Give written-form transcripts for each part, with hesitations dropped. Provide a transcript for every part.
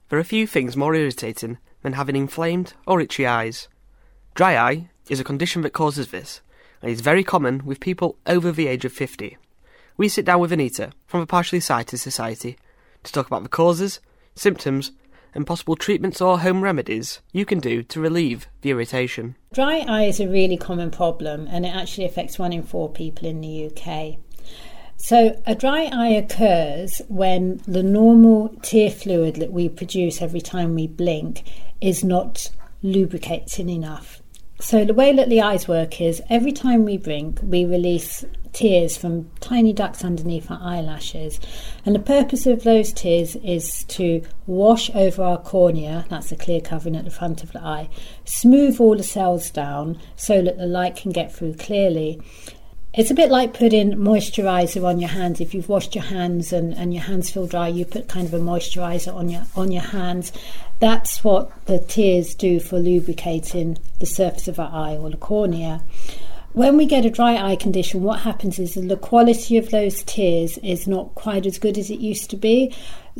There are few things more irritating than having inflamed or itchy eyes. Dry eye is a condition that causes this, and is very common with people over the age of 50. We sit down with Anita from the Partially Sighted Society to talk about the causes, symptoms, and possible treatments or home remedies you can do to relieve the irritation. Dry eye is a really common problem, and it actually affects 1 in 4 people in the UK. So a dry eye occurs when the normal tear fluid that we produce every time we blink is not lubricating enough. So the way that the eyes work is every time we blink, we release tears from tiny ducts underneath our eyelashes. And the purpose of those tears is to wash over our cornea, that's the clear covering at the front of the eye, smooth all the cells down so that the light can get through clearly. It's a bit like putting moisturiser on your hands. If you've washed your hands and your hands feel dry, you put kind of a moisturiser on your hands. That's what the tears do for lubricating the surface of our eye or the cornea. When we get a dry eye condition, what happens is that the quality of those tears is not quite as good as it used to be.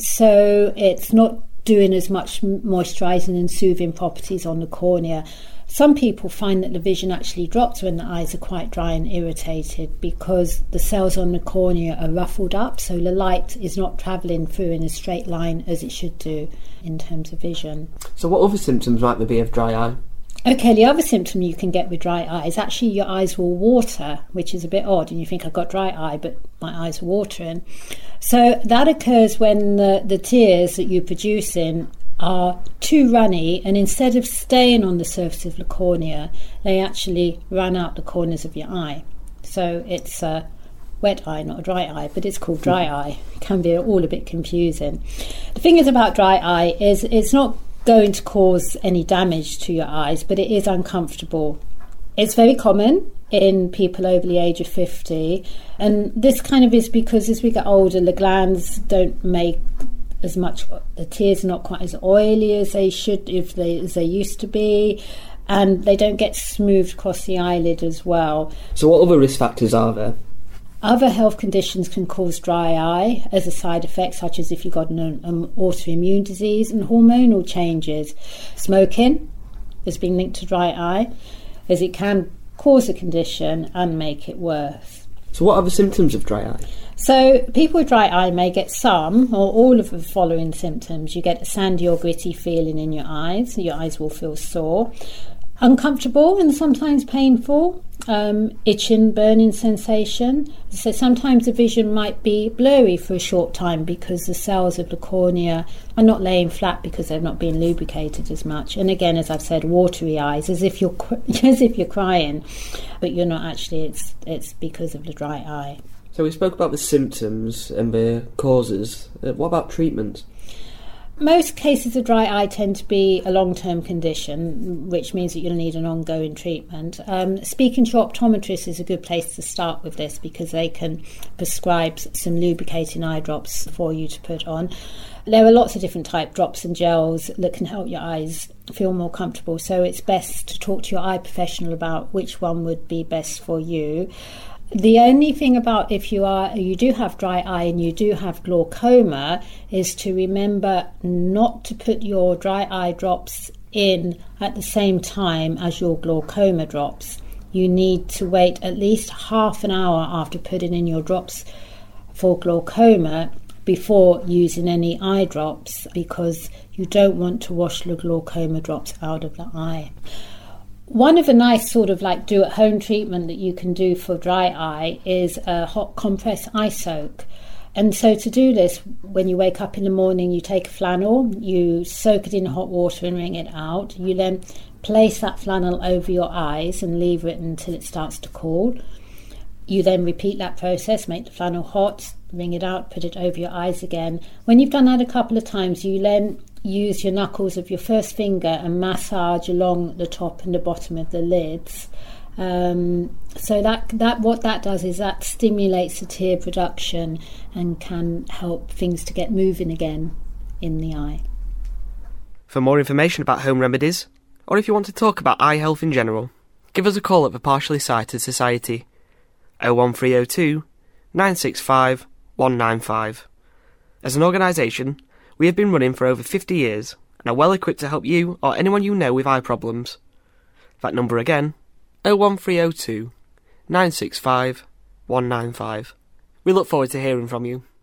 So it's not doing as much moisturising and soothing properties on the cornea. Some people find that the vision actually drops when the eyes are quite dry and irritated because the cells on the cornea are ruffled up, so the light is not travelling through in a straight line as it should do in terms of vision. So what other symptoms might there be of dry eye? Okay, the other symptom you can get with dry eye is actually your eyes will water, which is a bit odd, and you think I've got dry eye, but my eyes are watering. So that occurs when the tears that you're producing are too runny, and instead of staying on the surface of the cornea, they actually run out the corners of your eye. So it's a wet eye, not a dry eye, but it's called dry eye. It can be all a bit confusing. The thing is about dry eye is it's not going to cause any damage to your eyes, but it is uncomfortable. It's very common in people over the age of 50, and this kind of is because as we get older, the glands don't make as much, the tears are not quite as oily as they should, as they used to be, and they don't get smoothed across the eyelid as well. So what other risk factors are there? Other health conditions can cause dry eye as a side effect, such as if you've got an autoimmune disease, and hormonal changes. Smoking has been linked to dry eye, as it can cause a condition and make it worse. So what are the symptoms of dry eye? So people with dry eye may get some or all of the following symptoms. You get a sandy or gritty feeling in your eyes will feel sore, uncomfortable and sometimes painful, itching, burning sensation. So sometimes the vision might be blurry for a short time because the cells of the cornea are not laying flat because they've not been lubricated as much. And again, as I've said, watery eyes, as if you're crying, but you're not actually. It's because of the dry eye. So we spoke about the symptoms and the causes. What about treatment? Most cases of dry eye tend to be a long-term condition, which means that you'll need an ongoing treatment. Speaking to optometrists is a good place to start with this because they can prescribe some lubricating eye drops for you to put on. There are lots of different type drops and gels that can help your eyes feel more comfortable, so it's best to talk to your eye professional about which one would be best for you. The only thing about if you do have dry eye and you do have glaucoma is to remember not to put your dry eye drops in at the same time as your glaucoma drops. You need to wait at least half an hour after putting in your drops for glaucoma before using any eye drops because you don't want to wash the glaucoma drops out of the eye. One of the nice sort of like do-at-home treatment that you can do for dry eye is a hot compress eye soak. And so to do this, when you wake up in the morning, you take a flannel, you soak it in hot water and wring it out. You then place that flannel over your eyes and leave it until it starts to cool. You then repeat that process, make the flannel hot, wring it out, put it over your eyes again. When you've done that a couple of times, you then use your knuckles of your first finger and massage along the top and the bottom of the lids. So that what that does is that stimulates the tear production and can help things to get moving again in the eye. For more information about home remedies, or if you want to talk about eye health in general, give us a call at the Partially Sighted Society, 01302 965 195. As an organisation, We have been running for over 50 years and are well equipped to help you or anyone you know with eye problems. That number again, 01302 965 195. We look forward to hearing from you.